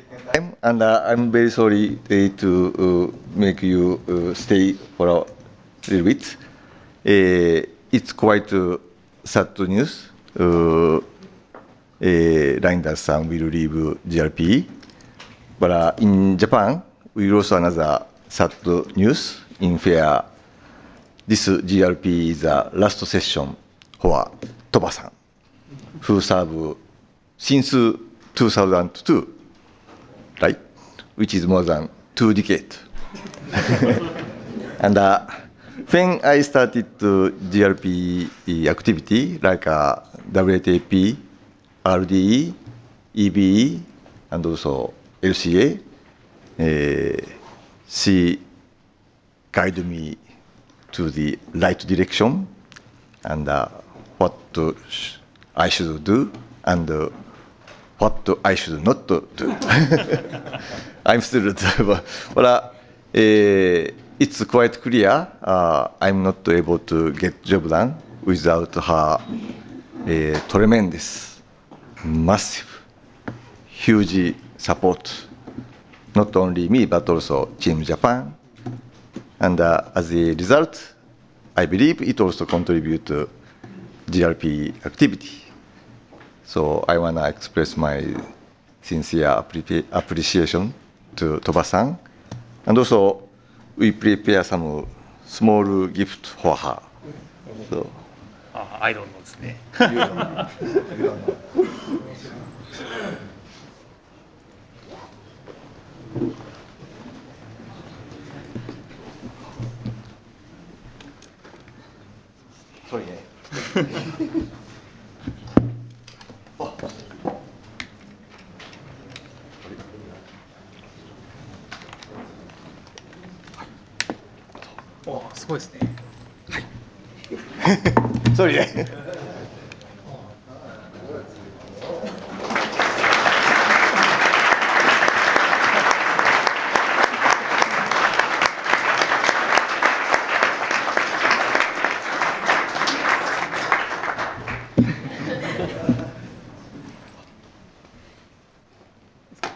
And I'm very sorry to make you stay for a little bit. It's quite sad news. Reinders-san will leave GRP. But in Japan, we also another sad news in fair. This GRP is the last session for Toba-san, who served since 2002, right? Which is more than 2 decades. And when I started GRP activity like WTAP, RDE, EBE, and also LCA, she guided me to the right direction and what I should do and what I should not do. I'm still, but it's quite clear I'm not able to get job done without her tremendous, massive, huge support. Not only me, but also Team Japan. And as a result, I believe it also contributes to GRP activity. So I want to express my sincere appreciation to Toba-san. And also, we prepare some small gift for her. So, I don't know ですね。 sorry ね。 お、すごいですね。 sorry ね。